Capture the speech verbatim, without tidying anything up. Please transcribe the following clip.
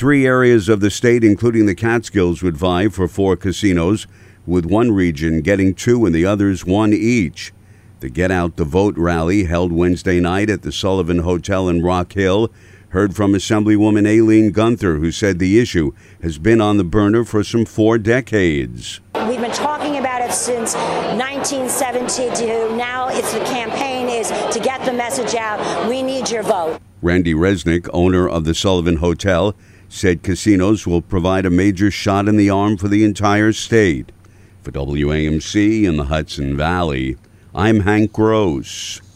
Three areas of the state, including the Catskills, would vie for four casinos, with one region getting two and the others one each. The Get Out the Vote rally held Wednesday night at the Sullivan Hotel in Rock Hill heard from Assemblywoman Aileen Gunther, who said the issue has been on the burner for some four decades. We've been talking about it since nineteen seventy-two. Now it's the campaign is to get the message out. We need your vote. Randy Resnick, owner of the Sullivan Hotel, said casinos will provide a major shot in the arm for the entire state. For W A M C in the Hudson Valley, I'm Hank Gross.